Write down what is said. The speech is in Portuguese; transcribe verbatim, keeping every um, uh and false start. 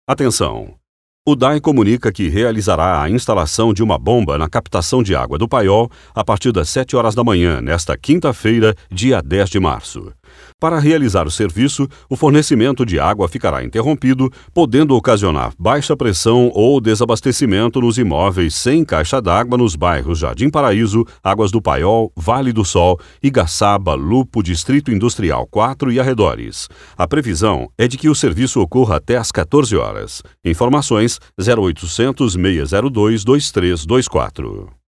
Atenção! O D A I comunica que realizará a instalação de uma bomba na captação de água do Paiol a partir das sete horas da manhã, nesta quinta-feira, dia dez de março. Para realizar o serviço, o fornecimento de água ficará interrompido, podendo ocasionar baixa pressão ou desabastecimento nos imóveis sem caixa d'água nos bairros Jardim Paraíso, Águas do Paiol, Vale do Sol, Igaçaba, Lupo, Distrito Industrial quatro e arredores. A previsão é de que o serviço ocorra até às quatorze horas. Informações zero oitocentos, seiscentos e dois, vinte e três vinte e quatro.